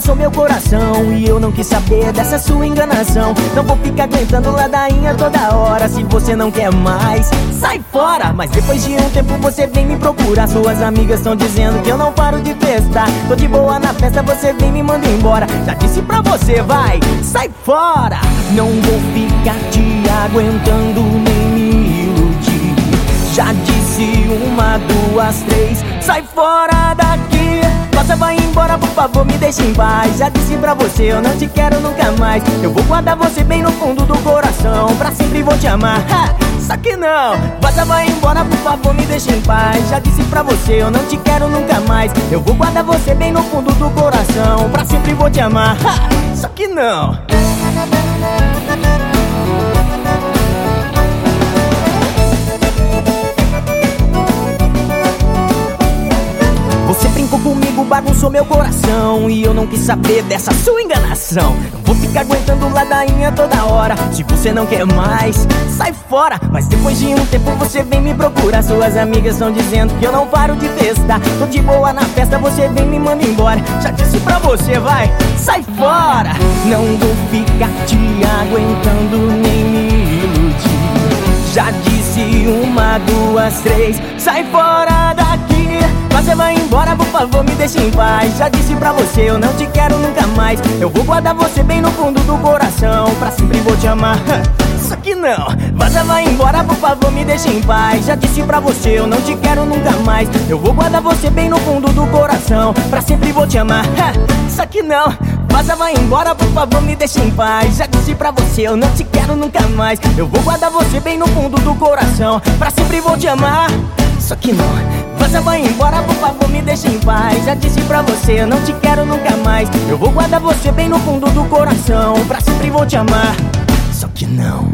bagunçou meu coração e eu não quis saber dessa sua enganação. Não vou ficar aguentando ladainha toda hora. Se você não quer mais, sai fora. Mas depois de um tempo você vem me procurar. Suas amigas estão dizendo que eu não paro de festar. Tô de boa na festa, você vem me manda embora. Já disse pra você, vai, sai fora. Não vou ficar te aguentando nem me iludir. Já disse 1, 2, 3, sai fora daqui. Você vai embora, por favor, me deixe em paz. Já disse pra você, eu não te quero nunca mais. Eu vou guardar você bem no fundo do coração. Pra sempre vou te amar, ha, só que não. Você vai embora, por favor, me deixe em paz. Já disse pra você, eu não te quero nunca mais. Eu vou guardar você bem no fundo do coração. Pra sempre vou te amar, ha, só que não. Você brincou comigo, bagunçou meu coração e eu não quis saber dessa sua enganação. Não vou ficar aguentando ladainha toda hora. Se você não quer mais, sai fora. Mas depois de um tempo você vem me procurar. Suas amigas estão dizendo que eu não paro de festar. Tô de boa na festa, você vem me manda embora. Já disse pra você, vai, sai fora. Não vou ficar te aguentando nem me iludir. Já disse 1, 2, 3, sai fora daqui. Você vai embora, por favor, me deixe em paz. Já disse pra você, eu não te quero nunca mais. Eu vou guardar você bem no fundo do coração. Pra sempre vou te amar, só que não. Você vai embora, por favor, me deixe em paz. Já disse pra você, eu não te quero nunca mais. Eu vou guardar você bem no fundo do coração. Pra sempre vou te amar, só que não. Você vai embora, por favor, me deixe em paz. Já disse pra você, eu não te quero nunca mais. Eu vou guardar você bem no fundo do coração. Pra sempre vou te amar, só que não. Você vai embora, por favor, me deixe em paz. Já disse pra você, eu não te quero nunca mais. Eu vou guardar você bem no fundo do coração. Pra sempre vou te amar, só que não.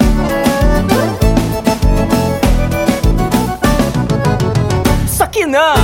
Só que não.